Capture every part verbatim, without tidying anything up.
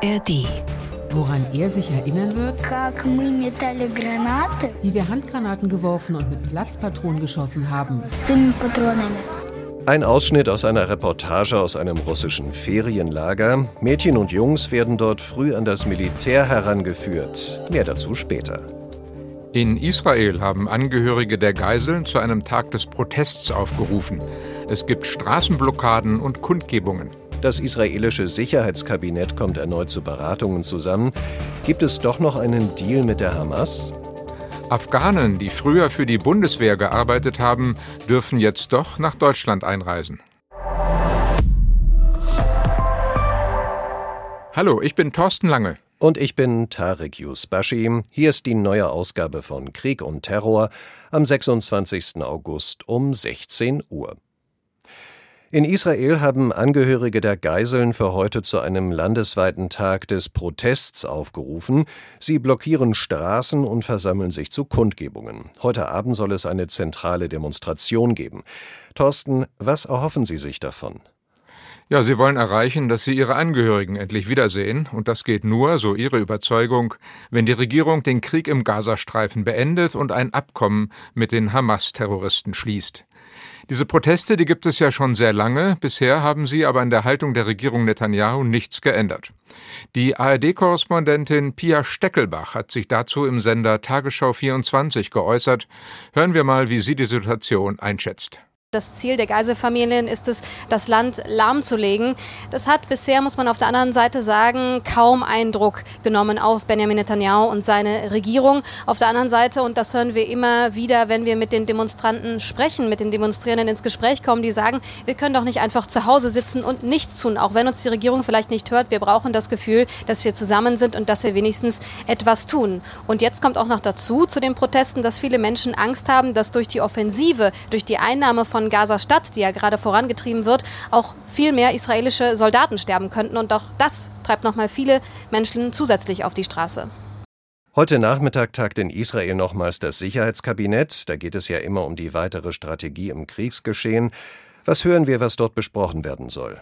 R D. Woran er sich erinnern wird? Wie wir Handgranaten geworfen und mit Platzpatronen geschossen haben. Ein Ausschnitt aus einer Reportage aus einem russischen Ferienlager. Mädchen und Jungs werden dort früh an das Militär herangeführt. Mehr dazu später. In Israel haben Angehörige der Geiseln zu einem Tag des Protests aufgerufen. Es gibt Straßenblockaden und Kundgebungen. Das israelische Sicherheitskabinett kommt erneut zu Beratungen zusammen. Gibt es doch noch einen Deal mit der Hamas? Afghanen, die früher für die Bundeswehr gearbeitet haben, dürfen jetzt doch nach Deutschland einreisen. Hallo, ich bin Thorsten Lange. Und ich bin Tarek Yusbashi. Hier ist die neue Ausgabe von Krieg und Terror am sechsundzwanzigsten August um sechzehn Uhr. In Israel haben Angehörige der Geiseln für heute zu einem landesweiten Tag des Protests aufgerufen. Sie blockieren Straßen und versammeln sich zu Kundgebungen. Heute Abend soll es eine zentrale Demonstration geben. Thorsten, was erhoffen Sie sich davon? Ja, sie wollen erreichen, dass sie ihre Angehörigen endlich wiedersehen. Und das geht nur, so ihre Überzeugung, wenn die Regierung den Krieg im Gazastreifen beendet und ein Abkommen mit den Hamas-Terroristen schließt. Diese Proteste, die gibt es ja schon sehr lange. Bisher haben sie aber an der Haltung der Regierung Netanyahu nichts geändert. Die A R D-Korrespondentin Pia Steckelbach hat sich dazu im Sender Tagesschau vierundzwanzig geäußert. Hören wir mal, wie sie die Situation einschätzt. Das Ziel der Geiselfamilien ist es, das Land lahmzulegen. Das hat bisher, muss man auf der anderen Seite sagen, kaum Eindruck genommen auf Benjamin Netanyahu und seine Regierung. Auf der anderen Seite, und das hören wir immer wieder, wenn wir mit den Demonstranten sprechen, mit den Demonstrierenden ins Gespräch kommen, die sagen, wir können doch nicht einfach zu Hause sitzen und nichts tun, auch wenn uns die Regierung vielleicht nicht hört. Wir brauchen das Gefühl, dass wir zusammen sind und dass wir wenigstens etwas tun. Und jetzt kommt auch noch dazu, zu den Protesten, dass viele Menschen Angst haben, dass durch die Offensive, durch die Einnahme von Gaza-Stadt, die ja gerade vorangetrieben wird, auch viel mehr israelische Soldaten sterben könnten. Und auch das treibt nochmal viele Menschen zusätzlich auf die Straße. Heute Nachmittag tagt in Israel nochmals das Sicherheitskabinett. Da geht es ja immer um die weitere Strategie im Kriegsgeschehen. Was hören wir, was dort besprochen werden soll?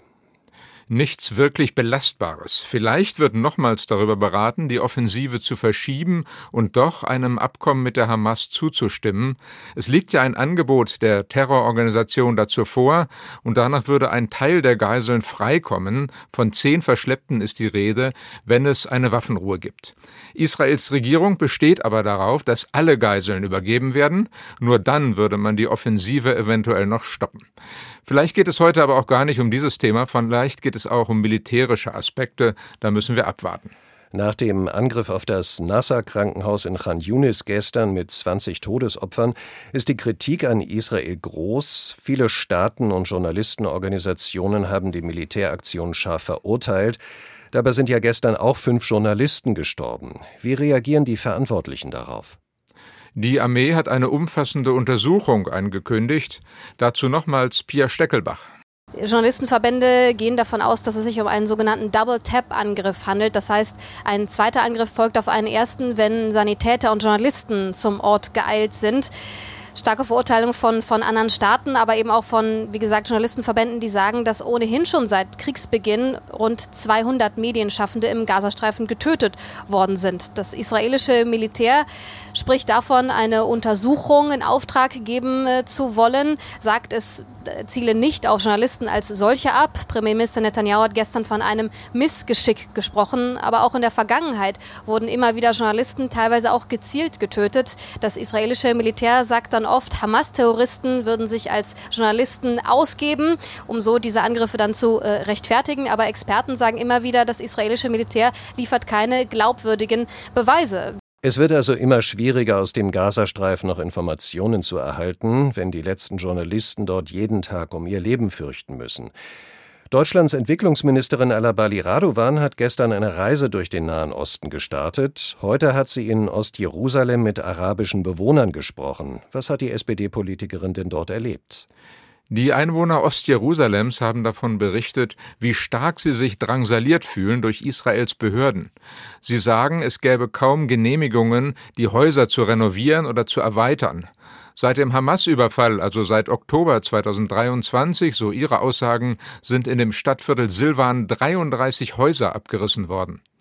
Nichts wirklich Belastbares. Vielleicht wird nochmals darüber beraten, die Offensive zu verschieben und doch einem Abkommen mit der Hamas zuzustimmen. Es liegt ja ein Angebot der Terrororganisation dazu vor und danach würde ein Teil der Geiseln freikommen. Von zehn Verschleppten ist die Rede, wenn es eine Waffenruhe gibt. Israels Regierung besteht aber darauf, dass alle Geiseln übergeben werden. Nur dann würde man die Offensive eventuell noch stoppen. Vielleicht geht es heute aber auch gar nicht um dieses Thema, vielleicht geht es auch um militärische Aspekte, da müssen wir abwarten. Nach dem Angriff auf das Nasser-Krankenhaus in Khan Yunis gestern mit zwanzig Todesopfern ist die Kritik an Israel groß. Viele Staaten und Journalistenorganisationen haben die Militäraktion scharf verurteilt. Dabei sind ja gestern auch fünf Journalisten gestorben. Wie reagieren die Verantwortlichen darauf? Die Armee hat eine umfassende Untersuchung angekündigt. Dazu nochmals Pia Steckelbach. Journalistenverbände gehen davon aus, dass es sich um einen sogenannten Double-Tap-Angriff handelt. Das heißt, ein zweiter Angriff folgt auf einen ersten, wenn Sanitäter und Journalisten zum Ort geeilt sind. Starke Verurteilung von, von anderen Staaten, aber eben auch von, wie gesagt, Journalistenverbänden, die sagen, dass ohnehin schon seit Kriegsbeginn rund zweihundert Medienschaffende im Gazastreifen getötet worden sind. Das israelische Militär spricht davon, eine Untersuchung in Auftrag geben äh, zu wollen, sagt es äh, ziele nicht auf Journalisten als solche ab. Premierminister Netanyahu hat gestern von einem Missgeschick gesprochen, aber auch in der Vergangenheit wurden immer wieder Journalisten teilweise auch gezielt getötet. Das israelische Militär sagt dann oft, Hamas-Terroristen würden sich als Journalisten ausgeben, um so diese Angriffe dann zu äh, rechtfertigen. Aber Experten sagen immer wieder, das israelische Militär liefert keine glaubwürdigen Beweise. Es wird also immer schwieriger, aus dem Gazastreifen noch Informationen zu erhalten, wenn die letzten Journalisten dort jeden Tag um ihr Leben fürchten müssen. Deutschlands Entwicklungsministerin Alabali Radovan hat gestern eine Reise durch den Nahen Osten gestartet. Heute hat sie in Ostjerusalem mit arabischen Bewohnern gesprochen. Was hat die S P D-Politikerin denn dort erlebt? Die Einwohner Ostjerusalems haben davon berichtet, wie stark sie sich drangsaliert fühlen durch Israels Behörden. Sie sagen, es gäbe kaum Genehmigungen, die Häuser zu renovieren oder zu erweitern. Seit dem Hamas-Überfall, also seit Oktober zweitausenddreiundzwanzig, so ihre Aussagen, sind in dem Stadtviertel Silwan dreiunddreißig Häuser abgerissen worden.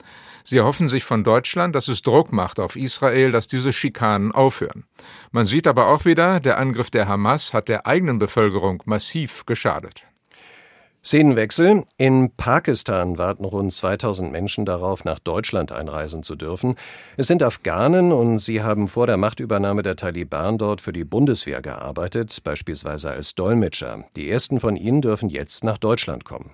Sie erhoffen sich von Deutschland, dass es Druck macht auf Israel, dass diese Schikanen aufhören. Man sieht aber auch wieder, der Angriff der Hamas hat der eigenen Bevölkerung massiv geschadet. Szenenwechsel. In Pakistan warten rund zweitausend Menschen darauf, nach Deutschland einreisen zu dürfen. Es sind Afghanen und sie haben vor der Machtübernahme der Taliban dort für die Bundeswehr gearbeitet, beispielsweise als Dolmetscher. Die ersten von ihnen dürfen jetzt nach Deutschland kommen.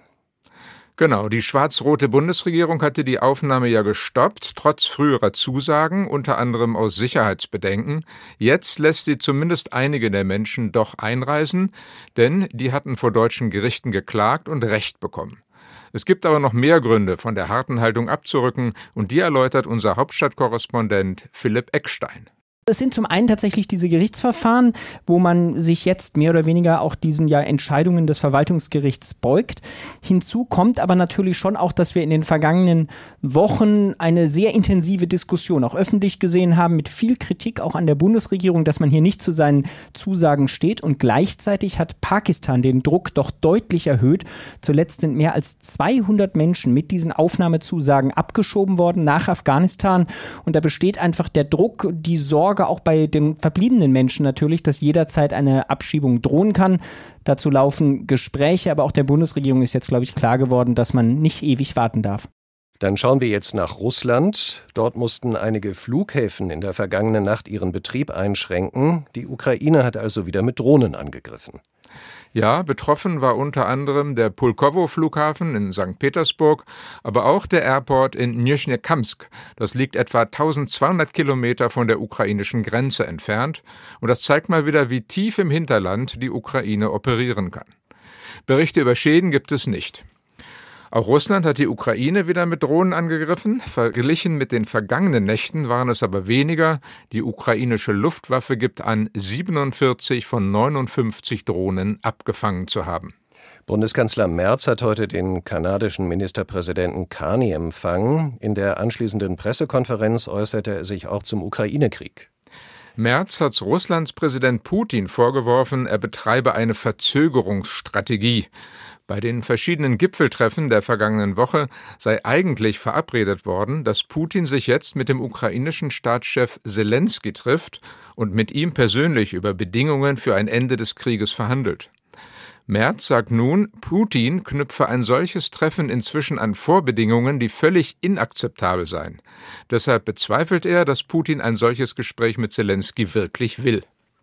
Genau, die schwarz-rote Bundesregierung hatte die Aufnahme ja gestoppt, trotz früherer Zusagen, unter anderem aus Sicherheitsbedenken. Jetzt lässt sie zumindest einige der Menschen doch einreisen, denn die hatten vor deutschen Gerichten geklagt und Recht bekommen. Es gibt aber noch mehr Gründe, von der harten Haltung abzurücken, und die erläutert unser Hauptstadtkorrespondent Philipp Eckstein. Es sind zum einen tatsächlich diese Gerichtsverfahren, wo man sich jetzt mehr oder weniger auch diesen ja Entscheidungen des Verwaltungsgerichts beugt. Hinzu kommt aber natürlich schon auch, dass wir in den vergangenen Wochen eine sehr intensive Diskussion auch öffentlich gesehen haben, mit viel Kritik auch an der Bundesregierung, dass man hier nicht zu seinen Zusagen steht. Und gleichzeitig hat Pakistan den Druck doch deutlich erhöht. Zuletzt sind mehr als zweihundert Menschen mit diesen Aufnahmezusagen abgeschoben worden nach Afghanistan. Und da besteht einfach der Druck, die Sorge, auch bei den verbliebenen Menschen natürlich, dass jederzeit eine Abschiebung drohen kann. Dazu laufen Gespräche, aber auch der Bundesregierung ist jetzt, glaube ich, klar geworden, dass man nicht ewig warten darf. Dann schauen wir jetzt nach Russland. Dort mussten einige Flughäfen in der vergangenen Nacht ihren Betrieb einschränken. Die Ukraine hat also wieder mit Drohnen angegriffen. Ja, betroffen war unter anderem der Pulkowo-Flughafen in Sankt Petersburg, aber auch der Airport in Nizhnekamsk. Das liegt etwa eintausendzweihundert Kilometer von der ukrainischen Grenze entfernt. Und das zeigt mal wieder, wie tief im Hinterland die Ukraine operieren kann. Berichte über Schäden gibt es nicht. Auch Russland hat die Ukraine wieder mit Drohnen angegriffen. Verglichen mit den vergangenen Nächten waren es aber weniger. Die ukrainische Luftwaffe gibt an, siebenundvierzig von neunundfünfzig Drohnen abgefangen zu haben. Bundeskanzler Merz hat heute den kanadischen Ministerpräsidenten Carney empfangen. In der anschließenden Pressekonferenz äußerte er sich auch zum Ukraine-Krieg. Merz hat Russlands Präsident Putin vorgeworfen, er betreibe eine Verzögerungsstrategie. Bei den verschiedenen Gipfeltreffen der vergangenen Woche sei eigentlich verabredet worden, dass Putin sich jetzt mit dem ukrainischen Staatschef Selenskyj trifft und mit ihm persönlich über Bedingungen für ein Ende des Krieges verhandelt. Merz sagt nun, Putin knüpfe ein solches Treffen inzwischen an Vorbedingungen, die völlig inakzeptabel seien. Deshalb bezweifelt er, dass Putin ein solches Gespräch mit Selenskyj wirklich will.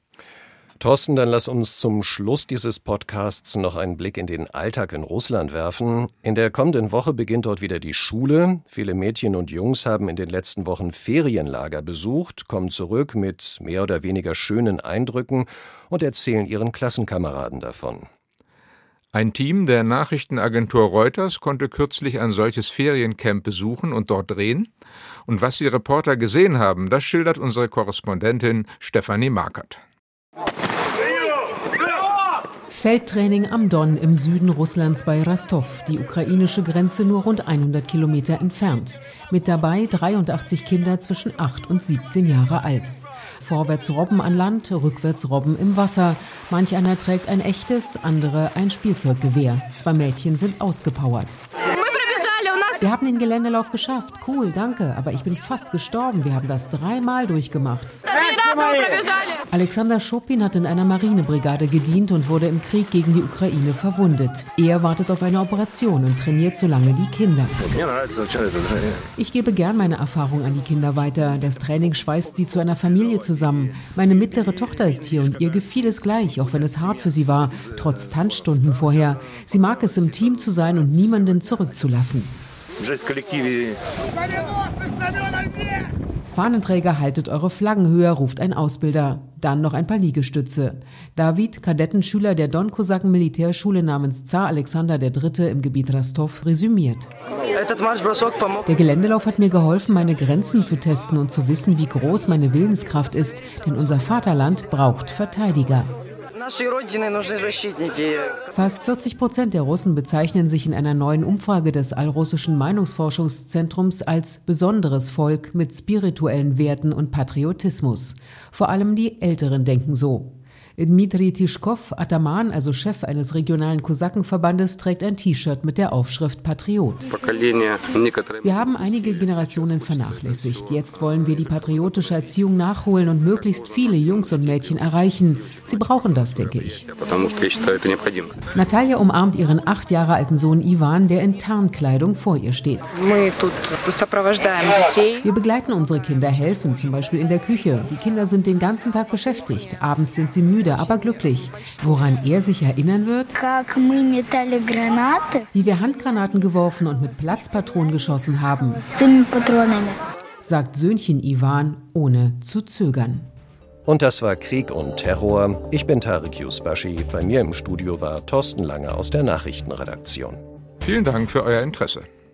Thorsten, dann lass uns zum Schluss dieses Podcasts noch einen Blick in den Alltag in Russland werfen. In der kommenden Woche beginnt dort wieder die Schule. Viele Mädchen und Jungs haben in den letzten Wochen Ferienlager besucht, kommen zurück mit mehr oder weniger schönen Eindrücken und erzählen ihren Klassenkameraden davon. Ein Team der Nachrichtenagentur Reuters konnte kürzlich ein solches Feriencamp besuchen und dort drehen. Und was die Reporter gesehen haben, das schildert unsere Korrespondentin Stefanie Markert. Feldtraining am Don im Süden Russlands bei Rostov, die ukrainische Grenze nur rund hundert Kilometer entfernt. Mit dabei dreiundachtzig Kinder zwischen acht und siebzehn Jahre alt. Vorwärts Robben an Land, rückwärts Robben im Wasser. Manch einer trägt ein echtes, andere ein Spielzeuggewehr. Zwei Mädchen sind ausgepowert. Wir haben den Geländelauf geschafft. Cool, danke. Aber ich bin fast gestorben. Wir haben das dreimal durchgemacht. Alexander Schopin hat in einer Marinebrigade gedient und wurde im Krieg gegen die Ukraine verwundet. Er wartet auf eine Operation und trainiert so lange die Kinder. Ich gebe gern meine Erfahrung an die Kinder weiter. Das Training schweißt sie zu einer Familie zusammen. Meine mittlere Tochter ist hier und ihr gefiel es gleich, auch wenn es hart für sie war, trotz Tanzstunden vorher. Sie mag es, im Team zu sein und niemanden zurückzulassen. Fahnenträger, haltet eure Flaggen höher, ruft ein Ausbilder. Dann noch ein paar Liegestütze. David, Kadettenschüler der Don-Kosaken-Militärschule namens Zar Alexander der Dritte im Gebiet Rostov, resümiert. Der Geländelauf hat mir geholfen, meine Grenzen zu testen und zu wissen, wie groß meine Willenskraft ist, denn unser Vaterland braucht Verteidiger. Fast vierzig Prozent der Russen bezeichnen sich in einer neuen Umfrage des Allrussischen Meinungsforschungszentrums als besonderes Volk mit spirituellen Werten und Patriotismus. Vor allem die Älteren denken so. Dmitri Tischkow, Ataman, also Chef eines regionalen Kosakenverbandes, trägt ein T-Shirt mit der Aufschrift Patriot. Wir haben einige Generationen vernachlässigt. Jetzt wollen wir die patriotische Erziehung nachholen und möglichst viele Jungs und Mädchen erreichen. Sie brauchen das, denke ich. Natalia umarmt ihren acht Jahre alten Sohn Ivan, der in Tarnkleidung vor ihr steht. Wir begleiten unsere Kinder, helfen zum Beispiel in der Küche. Die Kinder sind den ganzen Tag beschäftigt. Abends sind sie müde, aber glücklich. Woran er sich erinnern wird? Wie wir Handgranaten geworfen und mit Platzpatronen geschossen haben, sagt Söhnchen Ivan, ohne zu zögern. Und das war Krieg und Terror. Ich bin Tarek Yusbashi. Bei mir im Studio war Thorsten Lange aus der Nachrichtenredaktion. Vielen Dank für euer Interesse.